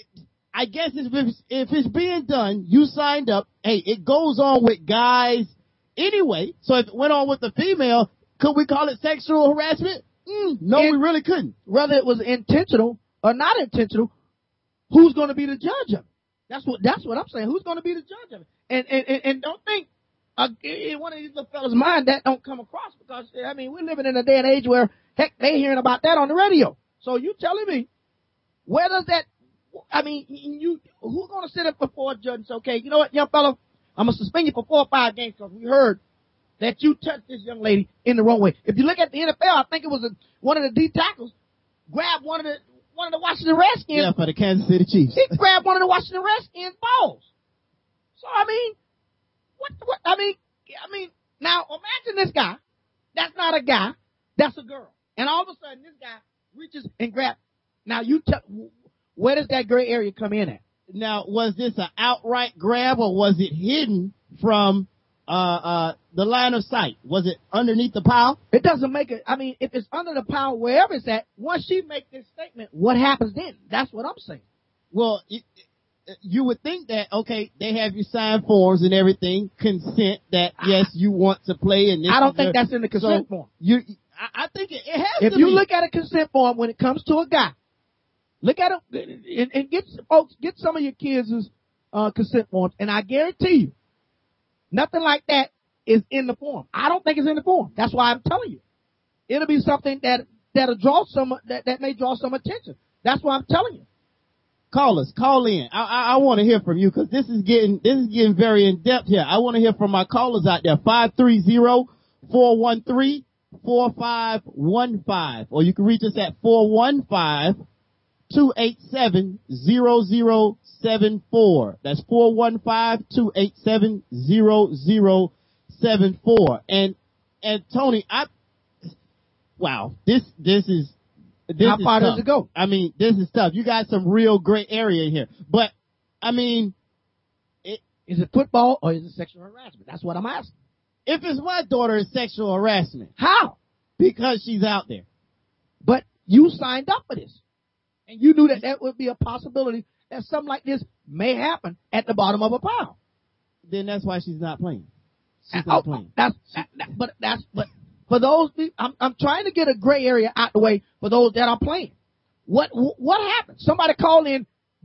I guess if it's being done, you signed up. Hey, it goes on with guys anyway. So if it went on with the female, could we call it sexual harassment? No, we really couldn't. Whether it was intentional or not intentional, who's going to be the judge of it? That's what I'm saying. Who's going to be the judge of it? And don't think in one of these little fellas' mind that don't come across, because I mean we're living in a day and age where heck they hearing about that on the radio. So you telling me where does that? I mean, who's going to sit up before a judge and say, okay, you know what, young fella, I'm going to suspend you for 4 or 5 games because we heard that you touched this young lady in the wrong way. If you look at the NFL, I think it was one of the D tackles grabbed one of the Washington Redskins. Yeah, for the Kansas City Chiefs. He grabbed one of the Washington Redskins balls. So I mean, what? I mean, now imagine this guy. That's not a guy. That's a girl. And all of a sudden, this guy reaches and grabs. Now where does that gray area come in at? Now, was this an outright grab or was it hidden from the line of sight? Was it underneath the pile? It doesn't make it. I mean, if it's under the pile, wherever it's at, once she makes this statement, what happens then? That's what I'm saying. Well, you would think that, okay, they have you sign forms and everything, consent that, yes, you want to play. And this I don't think that's in the consent form. I think it has if to you be. look at a consent form when it comes to a guy, look at it and get some of your kids' consent forms, and I guarantee you, nothing like that is in the form. I don't think it's in the form. That's why I'm telling you. It'll be something that'll draw that may draw some attention. That's why I'm telling you. Call in. I want to hear from you because this is getting very in depth here. I want to hear from my callers out there. 530-413-4515, or you can reach us at 415-287-0074. That's 415-287-0074. And Tony, this is how far does it go? I mean, this is tough. You got some real gray area here. But, I mean, is it football or is it sexual harassment? That's what I'm asking. If it's my daughter, it's sexual harassment. How? Because she's out there. But you signed up for this. And you knew that would be a possibility that something like this may happen at the bottom of a pile. Then that's why she's not playing. She's not playing. But for those, I'm trying to get a gray area out the way for those that are playing. What happened? Somebody call in,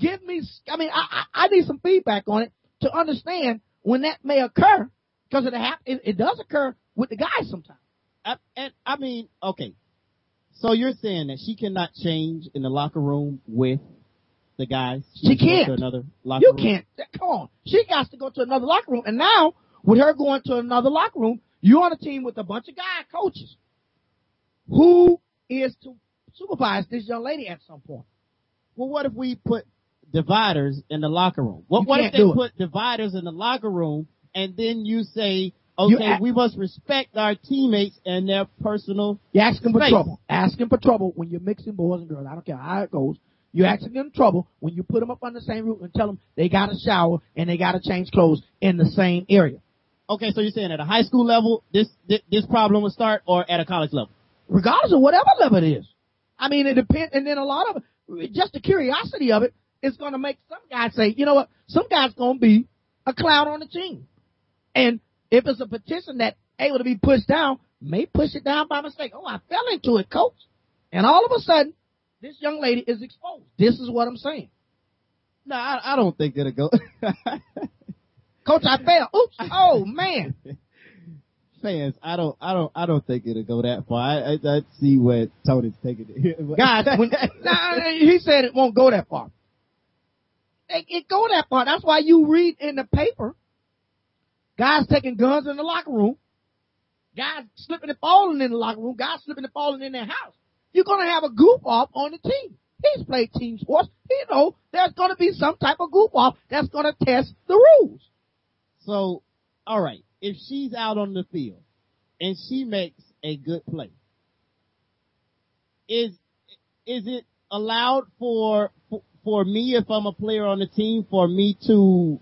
I need some feedback on it to understand when that may occur, because it does occur with the guys sometimes. Okay. So you're saying that she cannot change in the locker room with the guys? She can't. Go to another locker room? You can't. Come on. She got to go to another locker room. And now, with her going to another locker room, you're on a team with a bunch of guy coaches. Who is to supervise this young lady at some point? Well, what if we put dividers in the locker room? What if they put dividers in the locker room and then you say, okay, we must respect our teammates and their personal You're asking space. for trouble. Asking for trouble when you're mixing boys and girls. I don't care how it goes. You're asking them trouble when you put them up on the same roof and tell them they got to shower and they got to change clothes in the same area. Okay, so you're saying at a high school level, this problem would start, or at a college level? Regardless of whatever level it is. I mean, it depends, and then a lot of it, just the curiosity of it, is going to make some guys say, you know what, some guy's going to be a clown on the team. And if it's a petition that's able to be pushed down, may push it down by mistake. Oh, I fell into it, coach. And all of a sudden, this young lady is exposed. This is what I'm saying. No, I don't think it'll go. Coach, I fell. Oops. Oh, man. Fans, I don't think it'll go that far. I see where Tony's taking it. Guys, he said it won't go that far. It go that far. That's why you read in the paper, guys taking guns in the locker room, guys slipping and falling in the locker room, guys slipping and falling in their house. You're going to have a goof off on the team. He's played team sports. He knows there's going to be some type of goof off that's going to test the rules. So, all right, if she's out on the field and she makes a good play. Is it allowed for me, if I'm a player on the team, for me to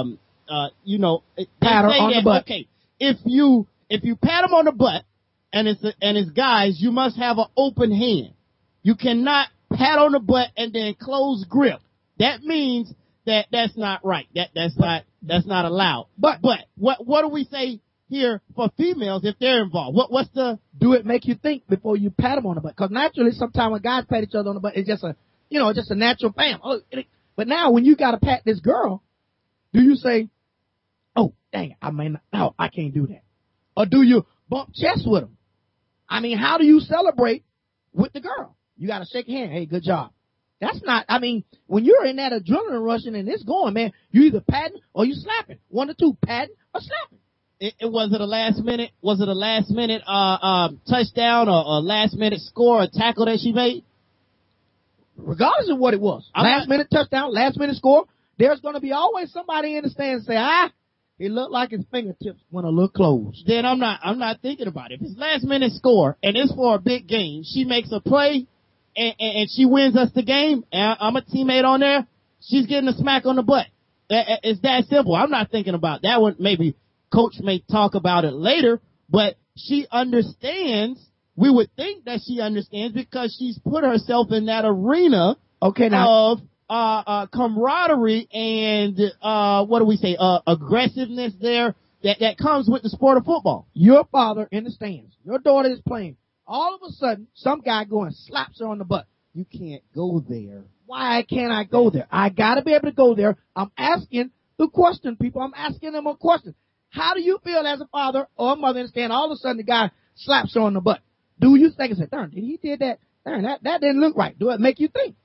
pat her on the butt? Okay, if you pat him on the butt and it's guys, you must have an open hand. You cannot pat on the butt and then close grip. That means that's not right. That's not allowed. But what do we say here for females if they're involved? What's the do it make you think before you pat them on the butt? Because naturally, sometimes when guys pat each other on the butt, it's just a natural bam. But now when you got to pat this girl, do you say, "Oh, dang it, I can't do that," or do you bump chest with them? I mean, how do you celebrate with the girl? You got to shake hand. Hey, good job. That's not, when you're in that adrenaline rushing and it's going, man, you either patting or you slapping. One or two, patting or slapping. Was it a last minute touchdown or a last minute score or tackle that she made? Regardless of what it was. Last minute touchdown, last minute score, there's going to be always somebody in the stands say, it looked like his fingertips went a little closed. Then I'm not thinking about it. If it's last minute score and it's for a big game, she makes a play and she wins us the game, and I'm a teammate on there, she's getting a smack on the butt. It's that simple. I'm not thinking about that one. Maybe coach may talk about it later, but she understands. We would think that she understands because she's put herself in that arena of camaraderie and aggressiveness there that comes with the sport of football. Your father in the stands. Your daughter is playing. All of a sudden, some guy going slaps her on the butt. You can't go there. Why can't I go there? I got to be able to go there. I'm asking the question, people. I'm asking them a question. How do you feel as a father or a mother in the stand? All of a sudden, the guy slaps her on the butt. Do you think and say, darn, did he did that? Darn, that didn't look right. Do it make you think?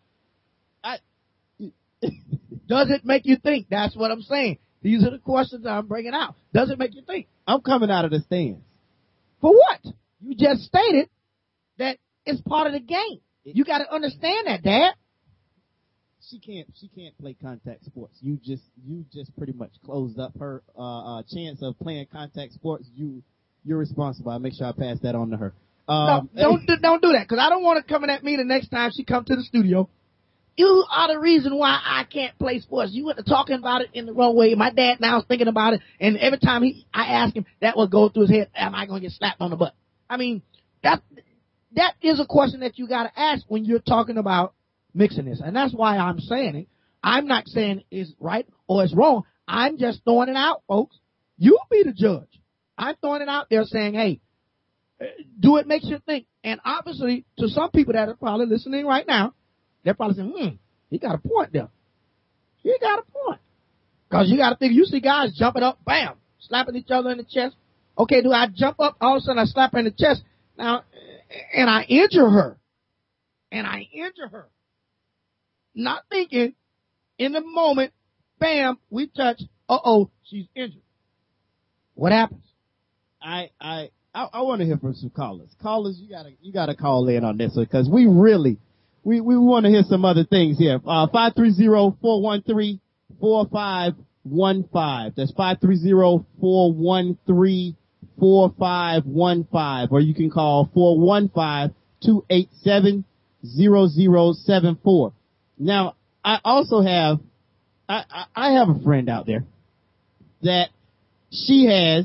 Does it make you think? That's what I'm saying. These are the questions I'm bringing out. Does it make you think? I'm coming out of the stands. For what? You just stated that it's part of the game. You got to understand that, Dad. She can't play contact sports. You just pretty much closed up her chance of playing contact sports. You're responsible. I'll make sure I pass that on to her. No, don't do that, because I don't want her coming at me the next time she comes to the studio. You are the reason why I can't play sports. You went to talking about it in the wrong way. My dad now is thinking about it, and every time I ask him, that will go through his head, am I going to get slapped on the butt? That is a question that you got to ask when you're talking about mixing this. And that's why I'm saying it. I'm not saying it's right or it's wrong. I'm just throwing it out, folks. You'll be the judge. I'm throwing it out there saying, hey, do it makes you think. And obviously, to some people that are probably listening right now, they're probably saying, he got a point there. He got a point. Because you got to think, you see guys jumping up, bam, slapping each other in the chest. Okay, do I jump up, all of a sudden I slap her in the chest, now, and I injure her. Not thinking, in the moment, bam, we touch, she's injured. What happens? I want to hear from some callers. Callers, you gotta call in on this one, because we really, we want to hear some other things here. 530-413-4515. That's 530-413-4515. Or you can call 415-287-0074. Now, I also have, I have a friend out there that she has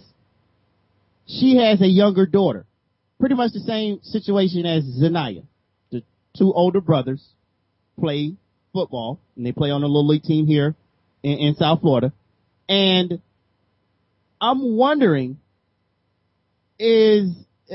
a younger daughter. Pretty much the same situation as Zanaya. The two older brothers play football, and they play on a little league team here in South Florida. And I'm wondering, does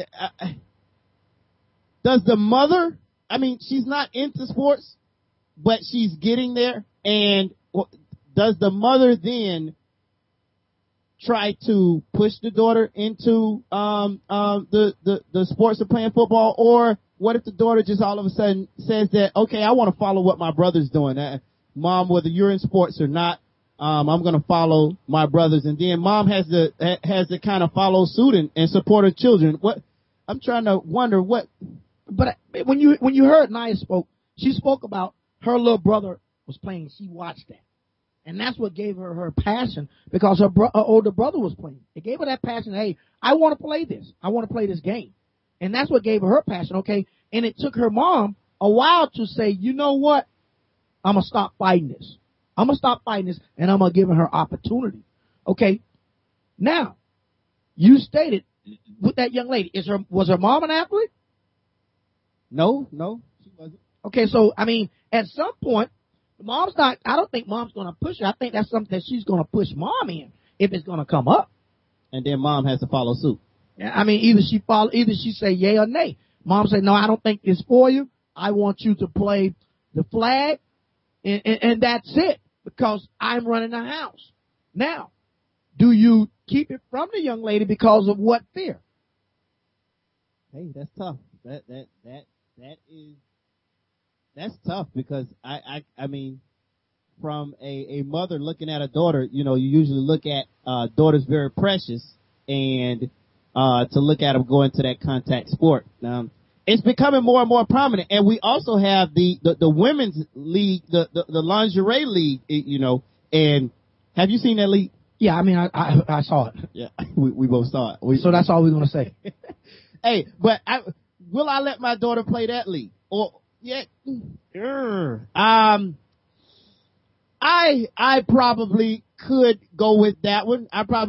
the mother, she's not into sports, but she's getting there, and does the mother then try to push the daughter into the sports of playing football? Or what if the daughter just all of a sudden says that, okay, I want to follow what my brother's doing. Mom, whether you're in sports or not, I'm going to follow my brothers. And then mom has to kind of follow suit and support her children. I'm trying to wonder what. But when you heard Nia spoke, she spoke about her little brother was playing. She watched that. And that's what gave her her passion, because her older brother was playing. It gave her that passion. Hey, I want to play this. I want to play this game. And that's what gave her her passion, okay? And it took her mom a while to say, you know what? I'm going to stop fighting this. I'm going to stop fighting this, and I'm going to give her opportunity. Okay? Now, you stated with that young lady, was her mom an athlete? No, she wasn't. Okay, so, I mean, at some point, I don't think mom's going to push her. I think that's something that she's going to push mom in if it's going to come up. And then mom has to follow suit. I mean, either she say yay or nay. Mom say, no, I don't think it's for you. I want you to play the flag, and that's it, because I'm running the house. Now, do you keep it from the young lady because of what fear? Hey, that's tough. That's tough, because I mean, from a mother looking at a daughter, you usually look at daughters very precious, and to look at them go into that contact sport. It's becoming more and more prominent, and we also have the women's league, the lingerie league, and have you seen that league? Yeah, I mean, I saw it. Yeah, we both saw it. So that's all we're going to say. Hey, but will I let my daughter play that league? Or, yeah, I probably could go with that one.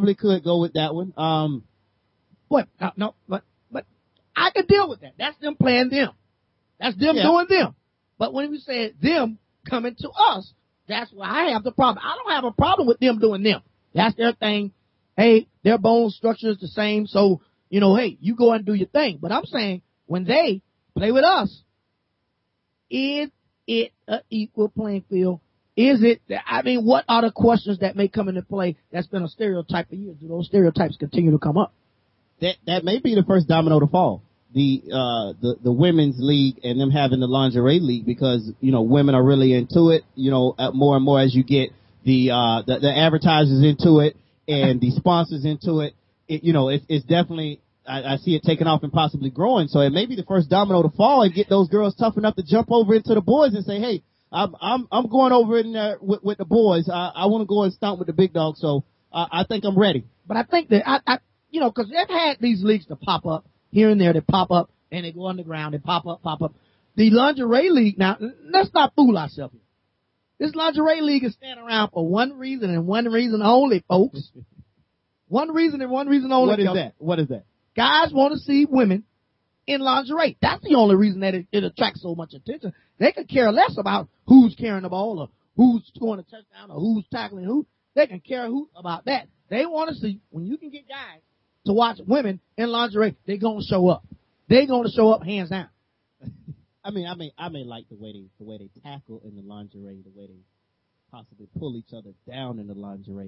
What? No, but I can deal with that. That's them playing them. That's them doing them. But when we say them coming to us, that's why I have the problem. I don't have a problem with them doing them. That's their thing. Hey, their bone structure is the same, so, hey, you go and do your thing. But I'm saying, when they play with us, is it an equal playing field? What are the questions that may come into play that's been a stereotype for years? Do those stereotypes continue to come up? That may be the first domino to fall. The women's league and them having the lingerie league, because, women are really into it, more and more as you get the advertisers into it and the sponsors into it. It's definitely, I see it taking off and possibly growing. So it may be the first domino to fall and get those girls tough enough to jump over into the boys and say, hey, I'm going over in there with the boys. I want to go and stomp with the big dogs. So I think I'm ready. But I think that because they've had these leagues to pop up here and there. They pop up and they go underground. They pop up. The lingerie league, now, let's not fool ourselves here. This lingerie league is standing around for one reason and one reason only, folks. One reason and one reason only. What is that? Guys want to see women in lingerie. That's the only reason that it attracts so much attention. They could care less about who's carrying the ball or who's scoring a touchdown or who's tackling who. They can care about that. They want to see, when you can get guys to watch women in lingerie, they're going to show up. They're going to show up hands down. I may like the way they tackle in the lingerie, the way they possibly pull each other down in the lingerie.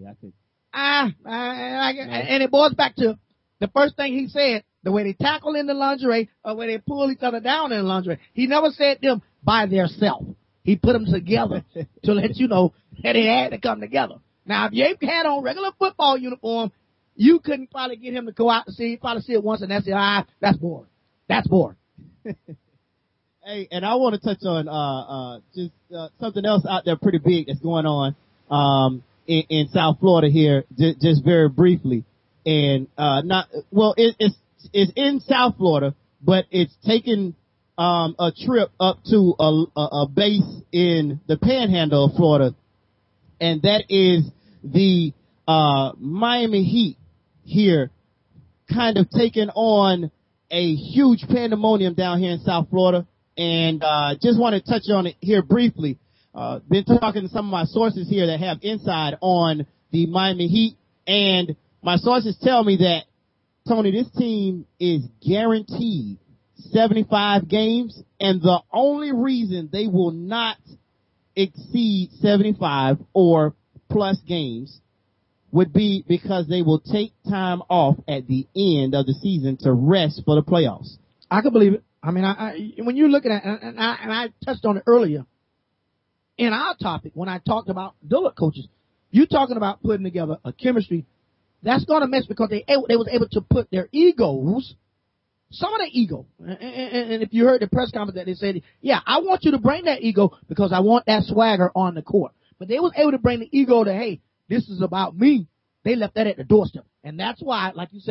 And it boils back to the first thing he said, the way they tackle in the lingerie or the way they pull each other down in the lingerie. He never said them by theirself. He put them together to let you know that they had to come together. Now, if you had on regular football uniform, you couldn't probably get him to go out to see. He'd probably see it once and that's it. That's boring. That's boring. Hey, and I want to touch on just something else out there pretty big that's going on in South Florida here, just very briefly. And it's in South Florida, but it's taken a trip up to a base in the Panhandle of Florida, and that is the Miami Heat here, kind of taking on a huge pandemonium down here in South Florida. And just want to touch on it here briefly. Been talking to some of my sources here that have inside on the Miami Heat, and my sources tell me that, Tony, this team is guaranteed 75 games, and the only reason they will not exceed 75 or plus games would be because they will take time off at the end of the season to rest for the playoffs. I can believe it. I mean, when you're looking at, and I touched on it earlier in our topic when I talked about Duluth coaches, you're talking about putting together a chemistry that's going to mess because they was able to put their egos, some of their ego, and if you heard the press conference that they said, yeah, I want you to bring that ego because I want that swagger on the court. But they was able to bring the ego to, hey, this is about me. They left that at the doorstep. And that's why, like you said,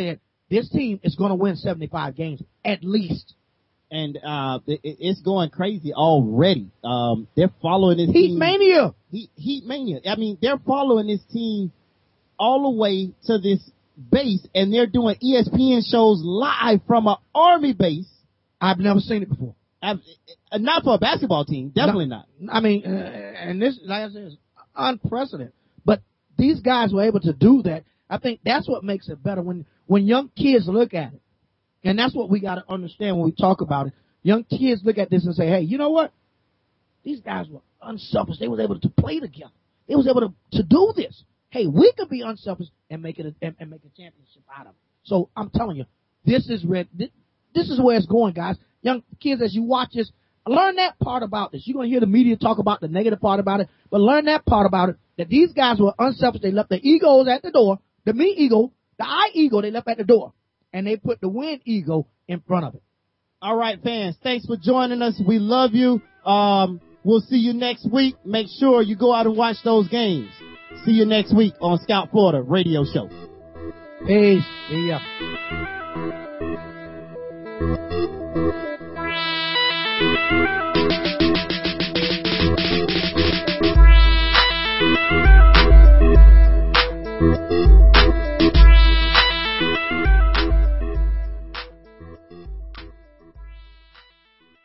this team is going to win 75 games at least. And it's going crazy already. They're following this Heat team. Mania. Heat Mania. I mean, they're following this team all the way to this base, and they're doing ESPN shows live from an Army base. I've never seen it before. Not for a basketball team. Definitely not. I mean, and this, like I said, is unprecedented. But these guys were able to do that. I think that's what makes it better when young kids look at it. And that's what we got to understand when we talk about it. Young kids look at this and say, hey, you know what? These guys were unselfish. They was able to play together. They was able to do this. Hey, we could be unselfish and make it and make a championship out of it. So I'm telling you, this is where it's going, guys. Young kids, as you watch this, learn that part about this. You're going to hear the media talk about the negative part about it, but learn that part about it, that these guys were unselfish. They left their egos at the door, the me ego, the I ego, they left at the door, and they put the win ego in front of it. All right, fans, thanks for joining us. We love you. We'll see you next week. Make sure you go out and watch those games. See you next week on Scout Florida Radio Show. Peace. See ya.